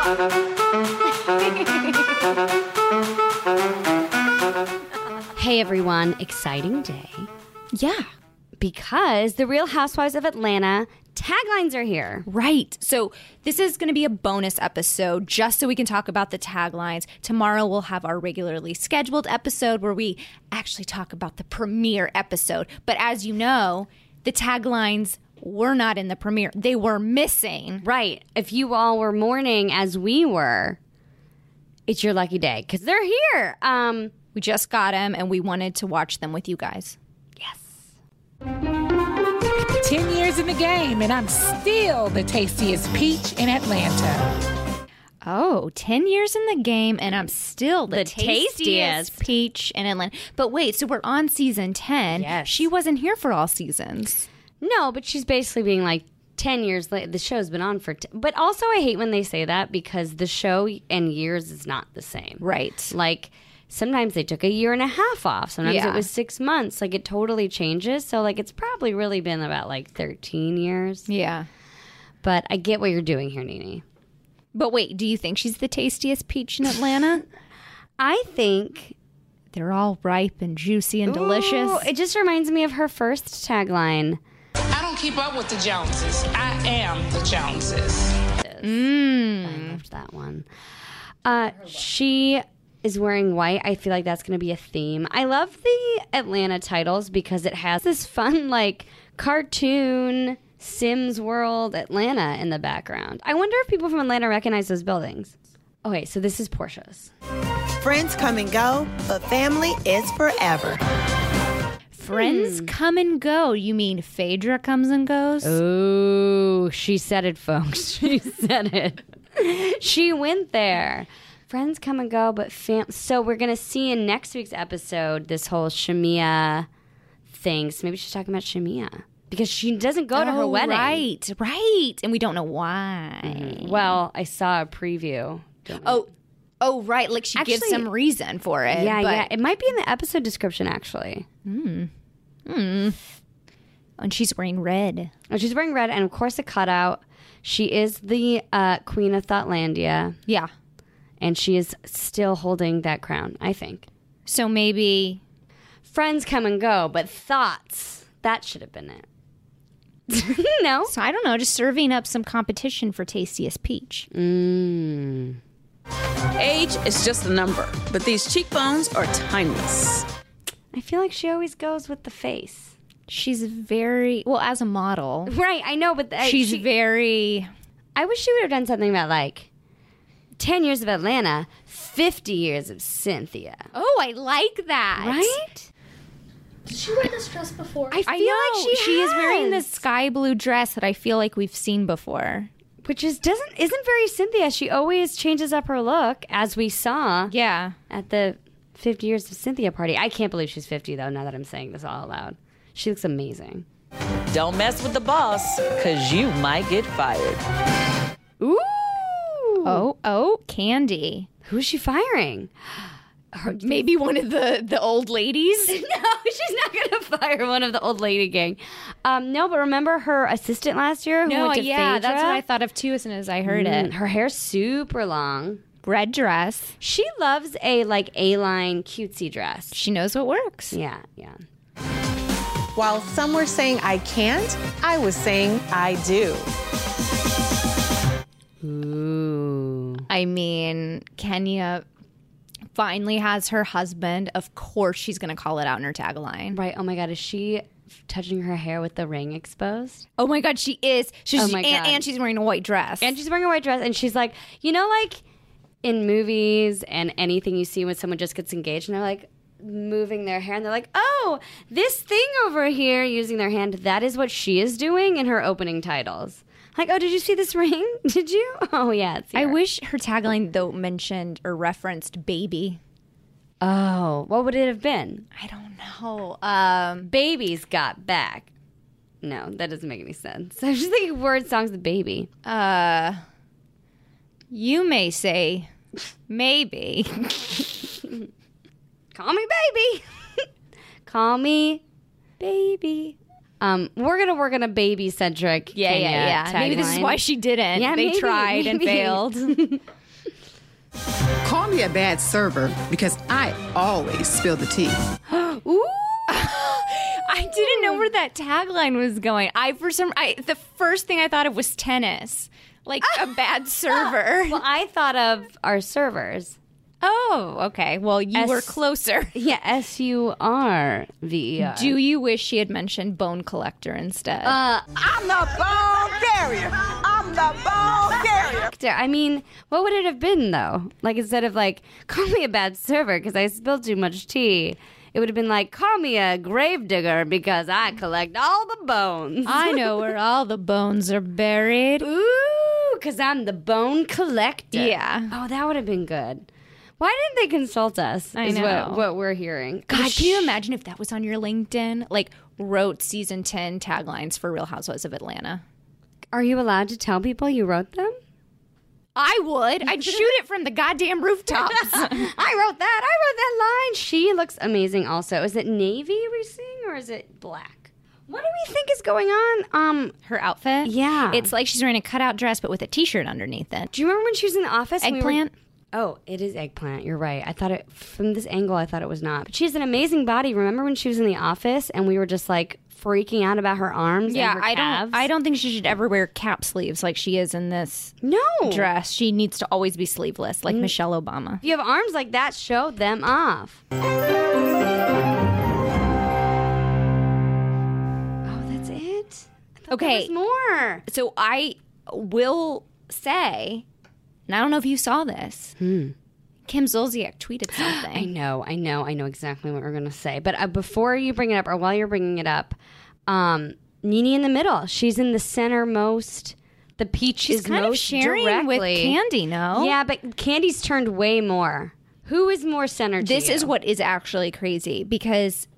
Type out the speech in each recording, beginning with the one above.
Hey everyone, exciting day. Yeah. Because the Real Housewives of Atlanta taglines are here. Right. So this is going to be a bonus episode just so we can talk about the taglines. Tomorrow we'll have our regularly scheduled episode where we actually talk about the premiere episode. But as you know, the taglines were not in the premiere. They were missing. Right. If you all were mourning as we were, it's your lucky day because they're here. We just got them and we wanted to watch them with you guys. Yes. 10 years in the game, and I'm still the tastiest peach in Atlanta. Oh, 10 years in the game, and I'm still the tastiest peach in Atlanta. But wait, so we're on season 10. Yes. She wasn't here for all seasons. No, but she's basically being like 10 years later. The show's been on for... But also I hate when they say that because the show and years is not the same. Right. Like... Sometimes they took a year and a half off. Sometimes Yeah. it was 6 months. Like, it totally changes. So, like, it's probably really been about, like, 13 years. Yeah. But I get what you're doing here, Nene. But wait, do you think she's the tastiest peach in Atlanta? I think... They're all ripe and juicy and delicious. Ooh, it just reminds me of her first tagline. I don't keep up with the Joneses. I am the Joneses. I loved that one. She... is wearing white. I feel like that's going to be a theme. I love the Atlanta titles because it has this fun, like, cartoon Sims World Atlanta in the background. I wonder if people from Atlanta recognize those buildings. Okay, so this is Portia's. Friends come and go, but family is forever. Friends come and go. You mean Phaedra comes and goes? Oh, she said it, folks. She said it. She went there. Friends come and go, but so we're going to see in next week's episode this whole Shamia thing. So maybe she's talking about Shamia because she doesn't go to her wedding. Right. And we don't know why. Well, I saw a preview. Oh, right. Like she gives some reason for it. Yeah. It might be in the episode description, actually. And she's wearing red. Oh, she's wearing red, and of course a cutout. She is the queen of Thoughtlandia. Yeah. And she is still holding that crown, I think. So maybe... Friends come and go, but thoughts, that should have been it. No? So I don't know, just serving up some competition for tastiest peach. Age is just a number, but these cheekbones are timeless. I feel like she always goes with the face. She's very... Well, as a model... Right, I know, but... she's very... I wish she would have done something about, like... 10 years of Atlanta, 50 years of Cynthia. Oh, I like that. Right? Did she wear this dress before? I feel like she is wearing this sky blue dress that I feel like we've seen before. Which isn't very Cynthia. She always changes up her look, as we saw at the 50 years of Cynthia party. I can't believe she's 50, though, now that I'm saying this all aloud. She looks amazing. Don't mess with the boss, because you might get fired. Ooh! Oh, Candy. Who's she firing? Maybe one of the old ladies? No, she's not going to fire one of the old lady gang. No, but remember her assistant last year who went to Phaedra? That's what I thought of too as soon as I heard it. Her hair's super long. Red dress. She loves a, like, A-line cutesy dress. She knows what works. Yeah. While some were saying I can't, I was saying I do. Ooh. I mean, Kenya finally has her husband. Of course she's going to call it out in her tagline. Right. Oh, my God. Is she touching her hair with the ring exposed? Oh, my God, she is. Oh, my God. And she's wearing a white dress. And she's wearing a white dress. And she's like, you know, like in movies and anything you see when someone just gets engaged and they're like moving their hair and they're like, oh, this thing over here using their hand. That is what she is doing in her opening titles. Like, oh, did you see this ring? Did you? Oh, yeah. It's here. I wish her tagline, though, mentioned or referenced baby. Oh, what would it have been? I don't know. Baby's got back. No, that doesn't make any sense. I was just thinking word songs with baby. You may say maybe. Call me baby. Call me baby. We're gonna work on a baby centric. Yeah. Maybe this is why she didn't. Yeah, they tried and failed. Call me a bad server because I always spill the tea. Ooh. I didn't know where that tagline was going. The first thing I thought of was tennis, like a bad server. Well, I thought of our servers. Oh, okay. Well, you were closer. Yeah, SURVER. Do you wish she had mentioned bone collector instead? I'm the bone carrier. I'm the bone carrier. I mean, what would it have been though? Like instead of like, call me a bad server because I spilled too much tea, it would have been like, call me a gravedigger because I collect all the bones. I know where all the bones are buried. Ooh, because I'm the bone collector. Yeah. Oh, that would have been good. Why didn't they consult us? I know. What we're hearing. God, can you imagine if that was on your LinkedIn? Like, wrote season 10 taglines for Real Housewives of Atlanta. Are you allowed to tell people you wrote them? I would. I'd shoot it from the goddamn rooftops. I wrote that line. She looks amazing also. Is it navy we're seeing or is it black? What do we think is going on? Her outfit? Yeah. It's like she's wearing a cutout dress but with a t-shirt underneath it. Do you remember when she was in the office? and Eggplant? Oh, it is eggplant. You're right. I thought it from this angle. I thought it was not. But she has an amazing body. Remember when she was in the office and we were just like freaking out about her arms? Yeah, and her calves? I don't think she should ever wear cap sleeves like she is in this dress. She needs to always be sleeveless, like Michelle Obama. If you have arms like that, show them off. Oh, that's it. I thought Okay, there was more. So I will say, and I don't know if you saw this. Kim Zolciak tweeted something. I know exactly what we're going to say. But before you bring it up, or while you're bringing it up, Nene in the middle. She's in the centermost. The peach She's is kind most of sharing directly. with Candy, no? Yeah, but Candy's turned way more. Who is more centered to This you? is what is actually crazy because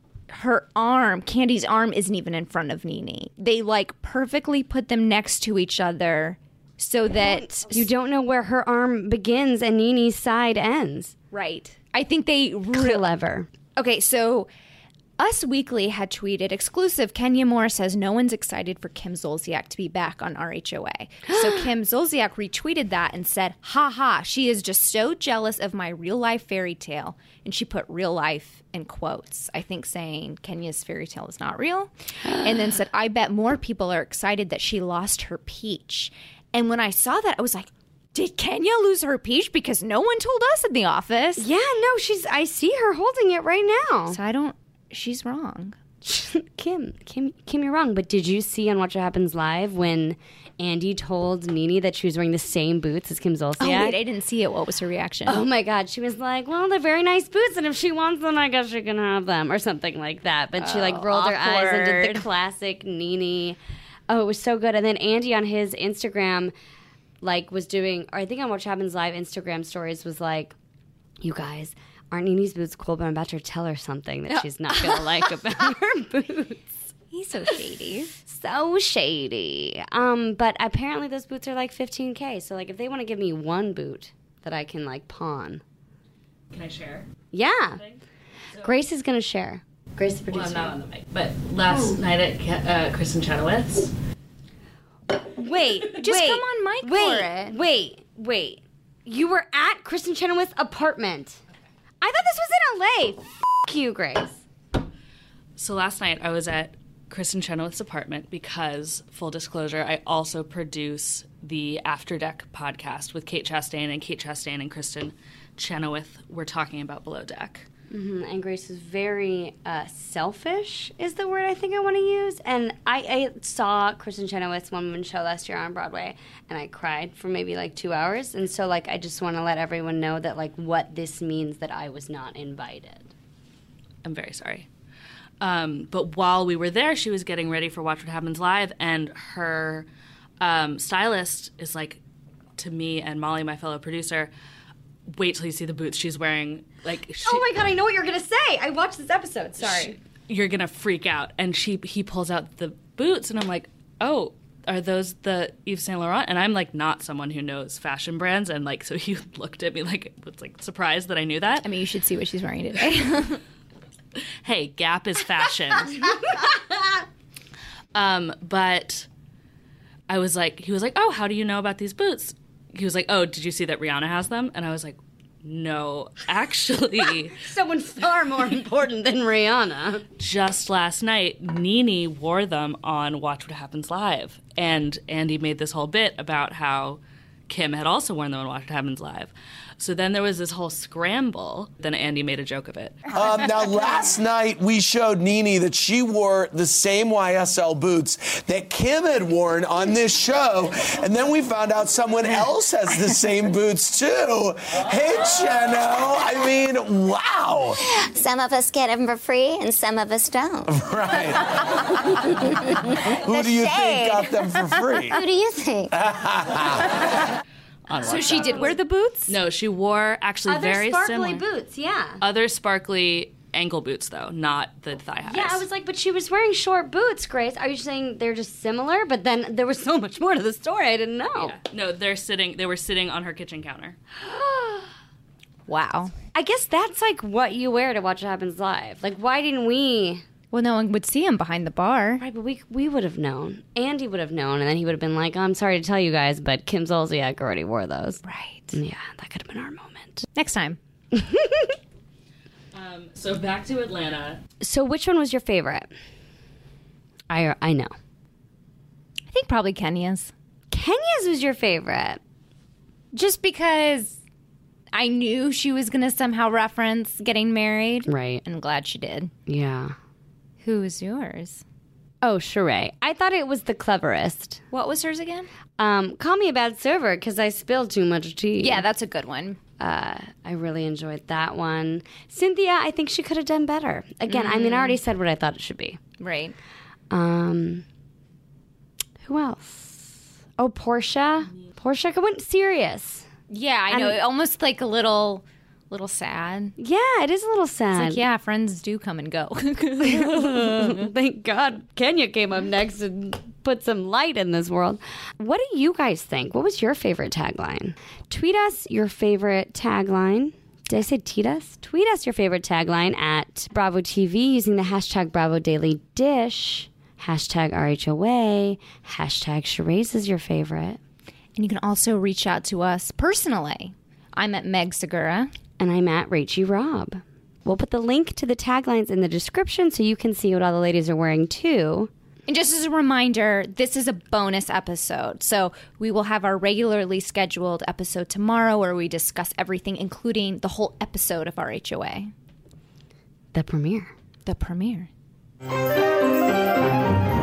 Candy's arm isn't even in front of Nene. They like perfectly put them next to each other so that you don't know where her arm begins and Nene's side ends. Right. I think they Clever. Okay, so Us Weekly had tweeted, exclusive, Kenya Moore says no one's excited for Kim Zolciak to be back on RHOA. So Kim Zolciak retweeted that and said, ha ha, she is just so jealous of my real life fairy tale. And she put real life in quotes, I think saying Kenya's fairy tale is not real. And then said, I bet more people are excited that she lost her peach. And when I saw that, I was like, did Kenya lose her peach? Because no one told us in the office. Yeah, no, I see her holding it right now. So she's wrong. Kim, you're wrong. But did you see on Watch What Happens Live when Andy told Nene that she was wearing the same boots as Kim Zolciak? Oh, wait, I didn't see it. What was her reaction? Oh, my God. She was like, well, they're very nice boots, and if she wants them, I guess she can have them, or something like that. But she, rolled her eyes and did the classic Nene. Oh, it was so good. And then Andy on his Instagram, was doing, or I think on Watch What Happens Live Instagram stories, was like, you guys, aren't Nene's boots cool? But I'm about to tell her something that she's not going to like about her boots. He's so shady. So shady. But apparently those boots are like $15K. So if they want to give me one boot that I can pawn. Can I share? Yeah. Grace is going to share. Grace the producer. Well, I'm not on the mic. But last night at Kristen Chenoweth's. Wait. Come on mic for it. Wait. You were at Kristen Chenoweth's apartment. I thought this was in LA. F*** you, Grace. So last night I was at Kristen Chenoweth's apartment because, full disclosure, I also produce the After Deck podcast with Kate Chastain, and Kate Chastain and Kristen Chenoweth were talking about Below Deck. Mm-hmm. And Grace is very selfish, is the word I think I want to use. And I saw Kristen Chenoweth's One Woman Show last year on Broadway, and I cried for maybe 2 hours. And so I just want to let everyone know that what this means that I was not invited. I'm very sorry. But while we were there, she was getting ready for Watch What Happens Live, and her stylist is to me and Molly, my fellow producer, wait till you see the boots she's wearing. Oh my God, I know what you're gonna say. I watched this episode. Sorry. You're gonna freak out. And he pulls out the boots, and I'm like, oh, are those the Yves Saint Laurent? And I'm not someone who knows fashion brands, and so he looked at me was surprised that I knew that. I mean, you should see what she's wearing today. Hey, Gap is fashion. But I was like, he was like, oh, how do you know about these boots? He was like, oh, did you see that Rihanna has them? And I was like, no, actually. Someone far more important than Rihanna. Just last night, Nene wore them on Watch What Happens Live. And Andy made this whole bit about how Kim had also worn them on Watch What Happens Live. So then there was this whole scramble. Then Andy made a joke of it. Now, last night we showed Nene that she wore the same YSL boots that Kim had worn on this show. And then we found out someone else has the same boots, too. Hey, Jenno. I mean, wow. Some of us get them for free and some of us don't. Right. Who do you think got them for free? Who do you think? So she did wear the boots? No, she wore actually Other very sparkly similar. boots, yeah. Other sparkly ankle boots, though, not the thigh highs. Yeah, I was like, but she was wearing short boots, Grace. Are you saying they're just similar? But then there was so much more to the story I didn't know. Yeah. No, they were sitting on her kitchen counter. Wow. I guess that's like what you wear to Watch What Happens Live. Like, why didn't we? Well, no one would see him behind the bar. Right, but we would have known. Andy would have known, and then he would have been like, I'm sorry to tell you guys, but Kim Zolciak already wore those. Right. Yeah, that could have been our moment. Next time. So back to Atlanta. So which one was your favorite? I know. I think probably Kenya's. Kenya's was your favorite. Just because I knew she was going to somehow reference getting married. Right. And I'm glad she did. Yeah. Who was yours? Oh, Sheree. I thought it was the cleverest. What was hers again? Call me a bad server because I spilled too much tea. Yeah, that's a good one. I really enjoyed that one. Cynthia, I think she could have done better. Again, I mean, I already said what I thought it should be. Right. Who else? Oh, Portia. Portia went serious. Yeah, I know. Almost like a little sad. Yeah, it is a little sad. It's like, yeah, friends do come and go. Thank God Kenya came up next and put some light in this world. What do you guys think? What was your favorite tagline? Tweet us your favorite tagline. Did I say tweet us? Tweet us your favorite tagline at Bravo TV using the hashtag Bravo Daily Dish, hashtag RHOA, hashtag Sheree's is your favorite. And you can also reach out to us personally. I'm at Meg Segura. And I'm at Rachie Robb. We'll put the link to the taglines in the description so you can see what all the ladies are wearing too. And just as a reminder, this is a bonus episode. So we will have our regularly scheduled episode tomorrow where we discuss everything, including the whole episode of RHOA. The premiere. The premiere.